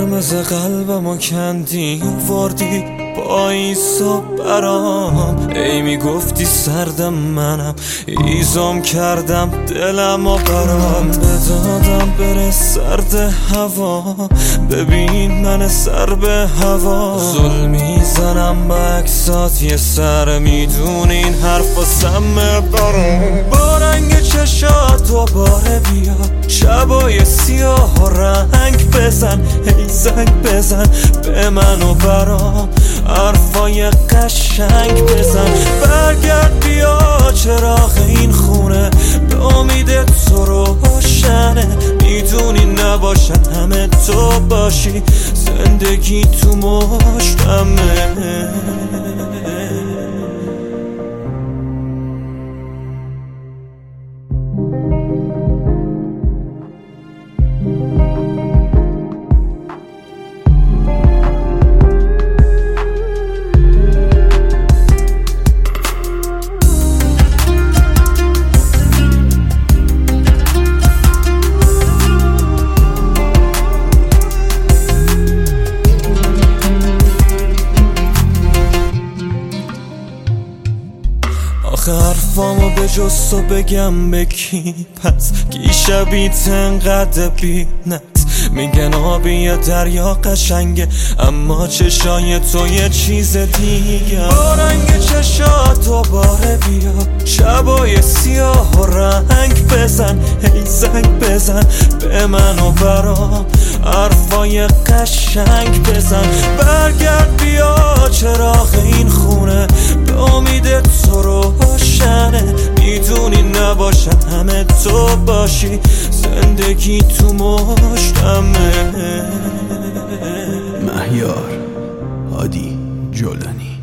قرمز قلبمو کندی وردی با ایسا برام. ای میگفتی سردم منم، ایزام کردم دلمو برام. بدادم بره سرد هوا، ببین من سر به هوا. زل میزنم با عکسات یه سر، میدون این حرفا سمه برام. با رنگ چشات دوباره بیا، شبای سیاه و رنگ بزن. ای زنگ بزن به من و برام، حرفای قشنگ بزن. برگرد بیا چراغ این خونه، به امید تو روشنه. میدونی نباشن همه تو باشی، زندگی تو مشتمه. حرفامو به جز تو بگم به کی؟ پس کی شبیت انقدر بینت؟ میگن آبی دریا قشنگه، اما چشای تو یه چیز دیگه. با رنگ چشات دوباره بیا، شبای سیاه و رنگ بزن. ای زنگ بزن به من و برام، حرفای قشنگ بزن. برگرد بیا چراغ این خونه، به امید تو روشنه. میدونی نباشن همه تو باشی، زندگی تو مشتمه. مهیار هادی جولانی.